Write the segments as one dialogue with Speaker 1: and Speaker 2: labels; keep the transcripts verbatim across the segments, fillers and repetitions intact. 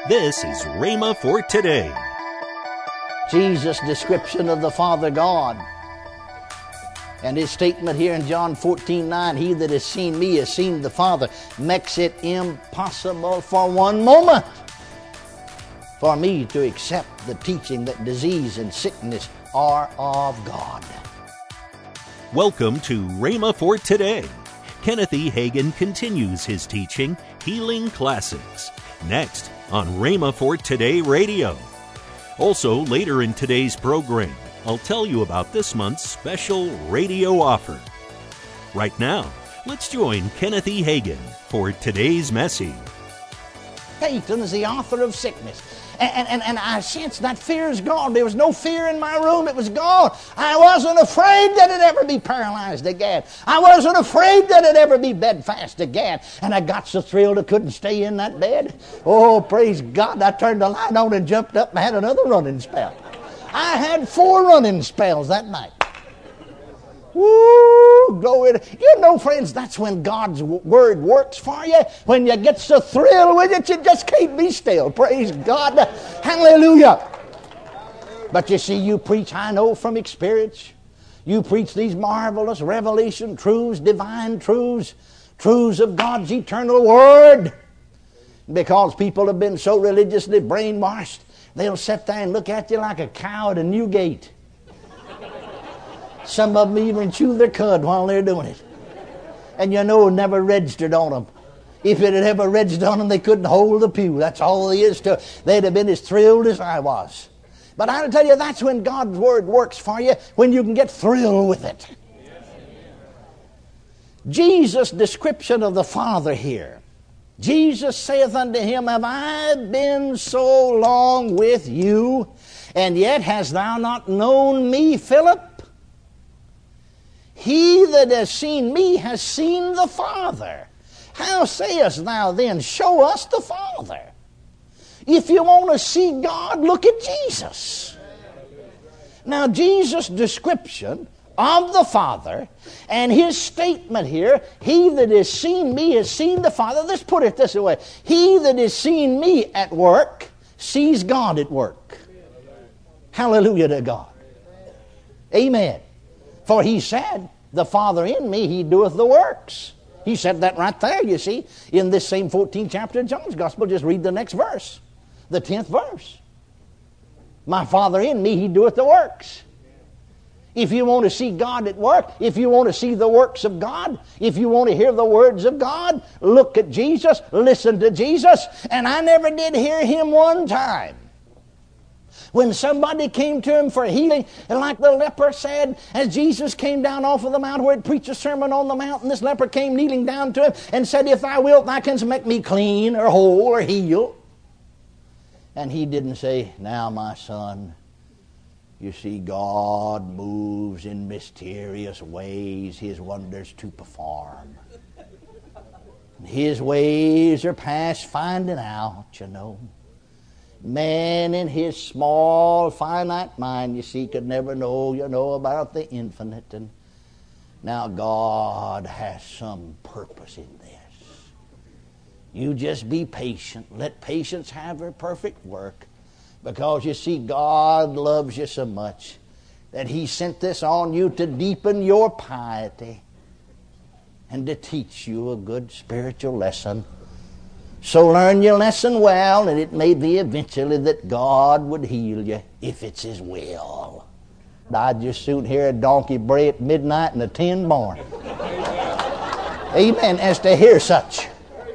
Speaker 1: This is Rhema for today.
Speaker 2: Jesus' description of the Father God. And his statement here in John fourteen nine, he that has seen me has seen the Father, makes it impossible for one moment for me to accept the teaching that disease and sickness are of God.
Speaker 1: Welcome to Rhema for today. Kenneth E. Hagin continues his teaching, Healing Classics, next on Rhema for Today Radio. Also, later in today's program, I'll tell you about this month's special radio offer. Right now, let's join Kenneth E. Hagin for today's message.
Speaker 2: Satan is the author of sickness. And, and, and I sensed that fear is gone. There was no fear in my room. It was gone. I wasn't afraid that it'd ever be paralyzed again. I wasn't afraid that it'd ever be bedfast again. And I got so thrilled I couldn't stay in that bed. Oh, praise God. I turned the light on and jumped up and had another running spell. I had four running spells that night. Woo, glory. You know, friends, that's when God's word works for you. When you get so thrilled with it, you just can't be still. Praise God. Hallelujah. But you see, you preach, I know from experience, you preach these marvelous revelation truths, divine truths, truths of God's eternal word. Because people have been so religiously brainwashed, they'll sit there and look at you like a cow at a new gate. Some of them even chew their cud while they're doing it. And you know, it never registered on them. If it had ever registered on them, they couldn't hold the pew. That's all there is to it. They'd have been as thrilled as I was. But I'll tell you, that's when God's word works for you, when you can get thrilled with it. Jesus' description of the Father here. Jesus saith unto him, Have I been so long with you, and yet hast thou not known me, Philip? He that has seen me has seen the Father. How sayest thou then, Show us the Father? If you want to see God, look at Jesus. Now, Jesus' description of the Father and his statement here, He that has seen me has seen the Father. Let's put it this way. He that has seen me at work sees God at work. Hallelujah to God. Amen. For he said, the Father in me, he doeth the works. He said that right there, you see, in this same fourteenth chapter of John's Gospel. Just read the next verse, the tenth verse. My Father in me, he doeth the works. If you want to see God at work, if you want to see the works of God, if you want to hear the words of God, look at Jesus, listen to Jesus. And I never did hear him one time when somebody came to him for healing, and like the leper said, as Jesus came down off of the mount where he'd preached a sermon on the mountain, this leper came kneeling down to him and said, If thou wilt, thou canst make me clean or whole or heal. And he didn't say, Now, my son, you see, God moves in mysterious ways, his wonders to perform. His ways are past finding out, you know. Man in his small, finite mind, you see, could never know, you know, about the infinite. And now God has some purpose in this. You just be patient. Let patience have her perfect work. Because, you see, God loves you so much that he sent this on you to deepen your piety and to teach you a good spiritual lesson. So learn your lesson well, and it may be eventually that God would heal you if it's his will. I'd just soon hear a donkey bray at midnight and a tin barn. Amen, as to hear such.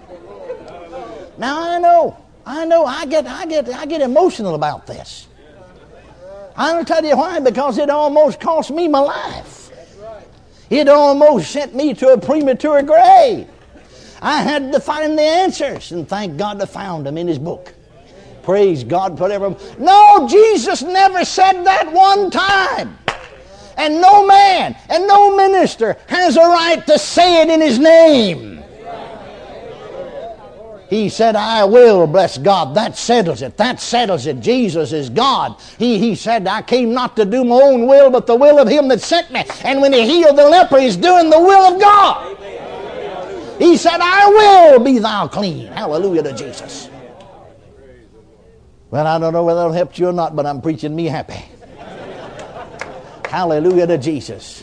Speaker 2: Now I know, I know, I get, I get, I get emotional about this. I'll tell you why, because it almost cost me my life. It almost sent me to a premature grave. I had to find the answers, and thank God I found them in his book. Praise God for everyone. No, Jesus never said that one time. And no man and no minister has a right to say it in his name. He said, I will, bless God. That settles it. That settles it. Jesus is God. He, he said, I came not to do my own will, but the will of him that sent me. And when he healed the leper, he's doing the will of God. He said, I will be thou clean. Hallelujah to Jesus. Well, I don't know whether it'll help you or not, but I'm preaching me happy. Hallelujah to Jesus.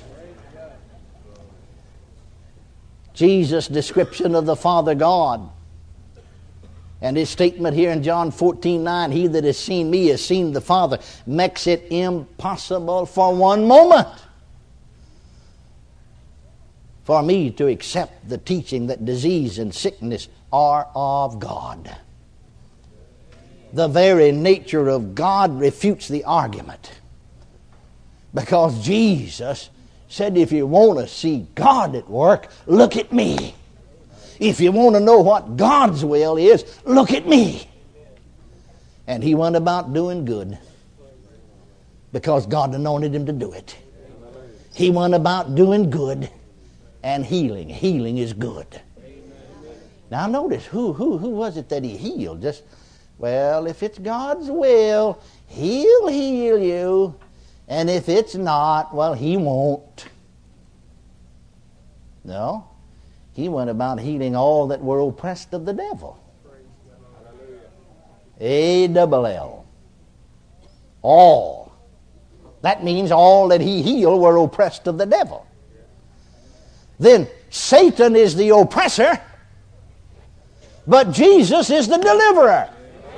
Speaker 2: Jesus' description of the Father God and his statement here in John fourteen nine, he that has seen me has seen the Father, makes it impossible for one moment for me to accept the teaching that disease and sickness are of God. The very nature of God refutes the argument. Because Jesus said, if you want to see God at work, look at me. If you want to know what God's will is, look at me. And he went about doing good because God anointed him to do it. He went about doing good and healing. Healing is good. Now notice, who, who, who was it that he healed? Just, well, if it's God's will, he'll heal you. And if it's not, well, he won't. No. He went about healing all that were oppressed of the devil. A double L. All. That means all that he healed were oppressed of the devil. Then Satan is the oppressor, but Jesus is the deliverer.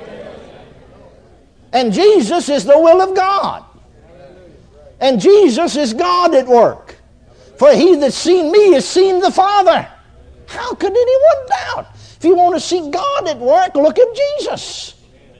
Speaker 2: And Jesus is the will of God. And Jesus is God at work. For he that's seen me has seen the Father. How could anyone doubt? If you want to see God at work, look at Jesus.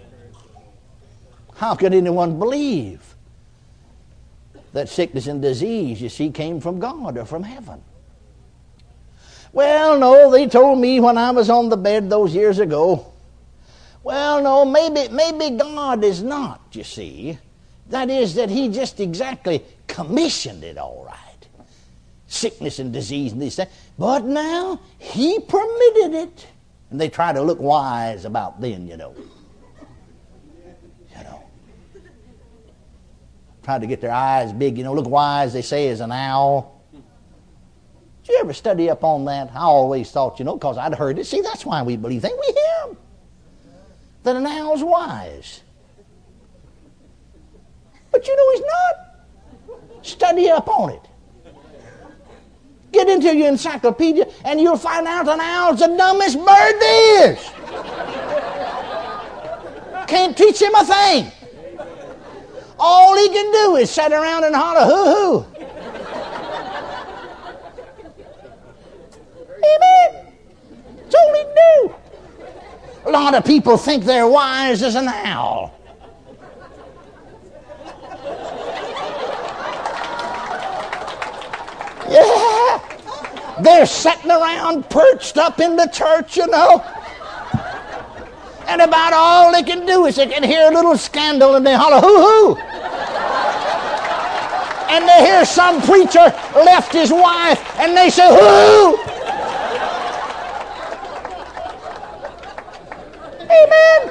Speaker 2: How could anyone believe that sickness and disease, you see, came from God or from heaven? Well, no, they told me when I was on the bed those years ago, well, no, maybe, maybe God is not, you see. That is, that he just exactly commissioned it all right. Sickness and disease and these things. But now, he permitted it. And they try to look wise about then, you know. You know. Try to get their eyes big, you know, look wise, they say, as an owl. Did you ever study up on that? I always thought, you know, because I'd heard it. See, that's why we believe things. We hear them. That an owl's wise. But you know he's not. Study up on it. Get into your encyclopedia and you'll find out an owl's the dumbest bird there is. Can't teach him a thing. All he can do is sit around and holler, hoo-hoo. Amen. That's all he can do. A lot of people think they're wise as an owl. Yeah. They're sitting around perched up in the church, you know. And about all they can do is they can hear a little scandal and they holler, hoo-hoo. And they hear some preacher left his wife and they say, hoo-hoo. Amen.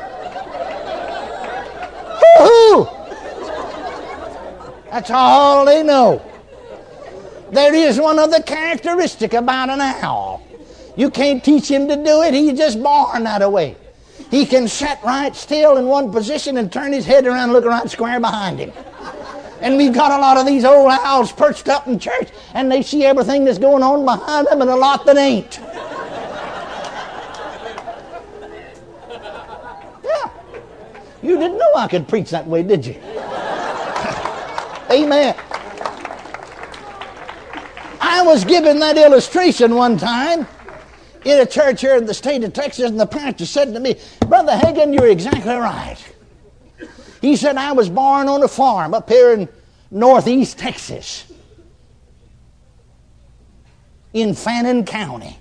Speaker 2: Hoo-hoo. That's all they know. There is one other characteristic about an owl. You can't teach him to do it. He's just born that way. He can sit right still in one position and turn his head around and look right square behind him. And we've got a lot of these old owls perched up in church, and they see everything that's going on behind them and a lot that ain't. Yeah. You didn't know I could preach that way, did you? Amen. I was given that illustration one time in a church here in the state of Texas, and the pastor said to me, Brother Hagin, you're exactly right. He said, I was born on a farm up here in northeast Texas, in Fannin County.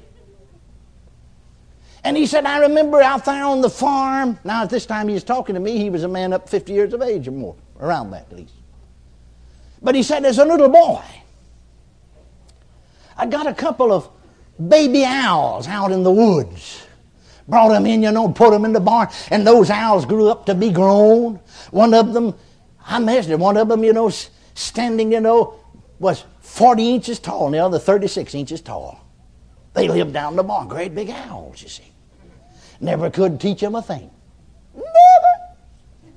Speaker 2: And he said, I remember out there on the farm. Now, at this time he was talking to me, he was a man up fifty years of age or more, around that at least. But he said, as a little boy, I got a couple of baby owls out in the woods. Brought them in, you know, put them in the barn. And those owls grew up to be grown. One of them, I measured, one of them, you know, standing, you know, was forty inches tall, and the other thirty-six inches tall. They lived down in the barn. Great big owls, you see. Never could teach them a thing. Never.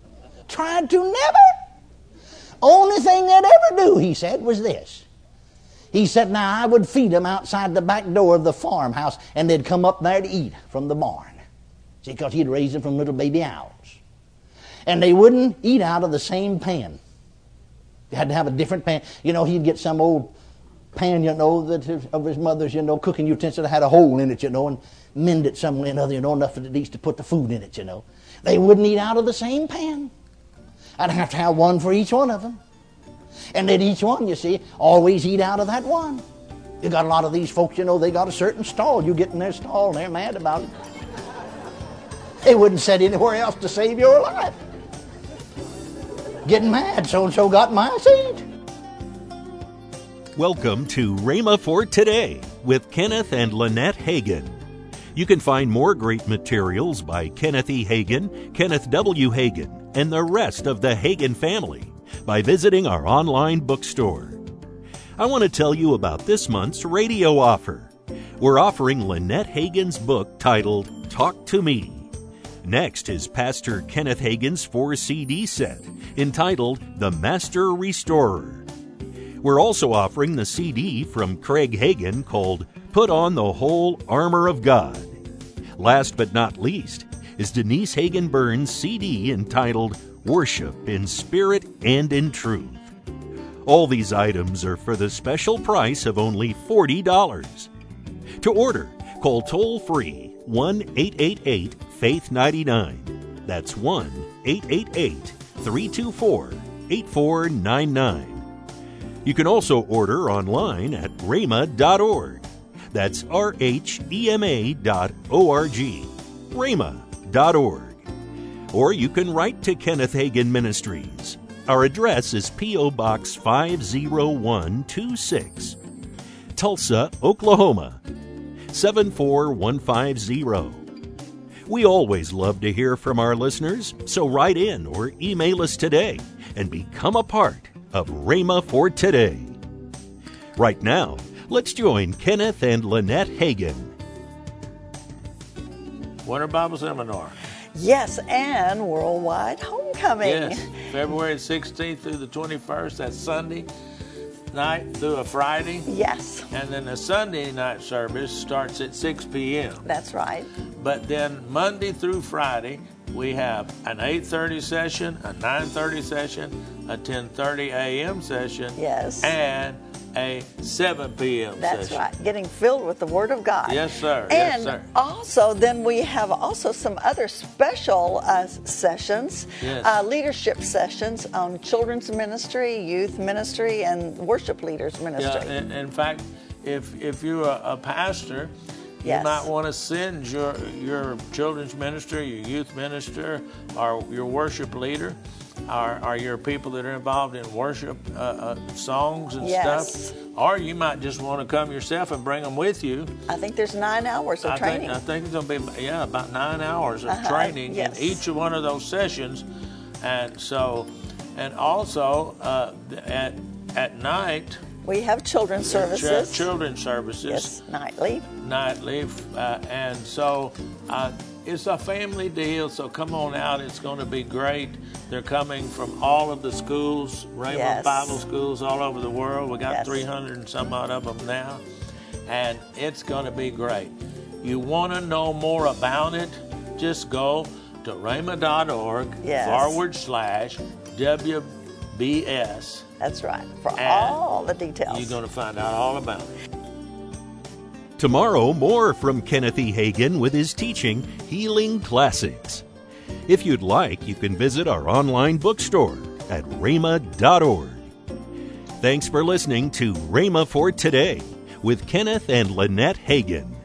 Speaker 2: tried to never. Only thing they'd ever do, he said, was this. He said, now I would feed them outside the back door of the farmhouse, and they'd come up there to eat from the barn. See, because he'd raised them from little baby owls. And they wouldn't eat out of the same pan. They had to have a different pan. You know, he'd get some old pan, you know, that his, of his mother's, you know, cooking utensil that had a hole in it, you know, and mend it some way or another, you know, enough at least to put the food in it, you know. They wouldn't eat out of the same pan. I'd have to have one for each one of them. And then each one, you see, always eat out of that one. You got a lot of these folks, you know, they got a certain stall. You get in their stall and they're mad about it. They wouldn't sit anywhere else to save your life. Getting mad, so-and-so got my seat.
Speaker 1: Welcome to Rhema for Today with Kenneth and Lynette Hagin. You can find more great materials by Kenneth E. Hagin, Kenneth W. Hagin, and the rest of the Hagin family by visiting our online bookstore. I want to tell you about this month's radio offer. We're offering Lynette Hagin's book titled Talk to Me. Next is Pastor Kenneth Hagin's four C D set entitled The Master Restorer. We're also offering the C D from Craig Hagin called Put on the Whole Armor of God. Last but not least is Denise Hagin Burns' C D entitled Worship in Spirit and in Truth. All these items are for the special price of only forty dollars. To order, call toll-free one eight eight eight faith nine nine. That's one eight eight eight three two four eight four nine nine. You can also order online at rhema dot org. That's R H E M A dot O R G, rhema dot org. Or you can write to Kenneth Hagin Ministries. Our address is P O. Box five oh one two six, Tulsa, Oklahoma, seven four one five zero. We always love to hear from our listeners, so write in or email us today and become a part of Rhema for Today. Right now, let's join Kenneth and Lynette Hagin.
Speaker 3: Winter Bible Seminar.
Speaker 4: Yes, and Worldwide Homecoming.
Speaker 3: Yes, February sixteenth through the twenty-first. That's Sunday night through a Friday.
Speaker 4: Yes.
Speaker 3: And then the Sunday night service starts at six p.m.
Speaker 4: That's right.
Speaker 3: But then Monday through Friday, we have an eight thirty session, a nine thirty session, a ten thirty a.m. session.
Speaker 4: Yes.
Speaker 3: And a seven p.m.
Speaker 4: That's
Speaker 3: session.
Speaker 4: right. Getting filled with the Word of God.
Speaker 3: Yes, sir.
Speaker 4: And
Speaker 3: yes, sir.
Speaker 4: also, then we have also some other special uh, sessions,
Speaker 3: yes.
Speaker 4: uh, leadership sessions on children's ministry, youth ministry, and worship leaders ministry.
Speaker 3: Yeah, in, in fact, if if you're a, a pastor,
Speaker 4: yes.
Speaker 3: you might want to send your your children's minister, your youth minister, or your worship leader, or, or your people that are involved in worship uh, uh, songs and
Speaker 4: yes.
Speaker 3: stuff. Or you might just want to come yourself and bring them with you.
Speaker 4: I think there's nine hours of
Speaker 3: I
Speaker 4: training.
Speaker 3: Think, I think it's going to be, yeah, about nine hours of
Speaker 4: uh-huh.
Speaker 3: training
Speaker 4: yes.
Speaker 3: in each one of those sessions. And so, and also uh, at at night,
Speaker 4: we have children's services.
Speaker 3: Ch- children's services.
Speaker 4: Yes, nightly.
Speaker 3: Nightly. Uh, and so uh, it's a family deal, so come on out. It's going to be great. They're coming from all of the schools, Rhema
Speaker 4: yes.
Speaker 3: Bible schools all over the world. We got
Speaker 4: yes.
Speaker 3: three hundred and some odd of them now. And it's going to be great. You want to know more about it? Just go to rhema dot org
Speaker 4: yes.
Speaker 3: forward slash W B S.
Speaker 4: That's right, for
Speaker 3: and
Speaker 4: all the details.
Speaker 3: You're going to find out all about it.
Speaker 1: Tomorrow, more from Kenneth E. Hagin with his teaching, Healing Classics. If you'd like, you can visit our online bookstore at rhema dot org. Thanks for listening to Rhema for Today with Kenneth and Lynette Hagin.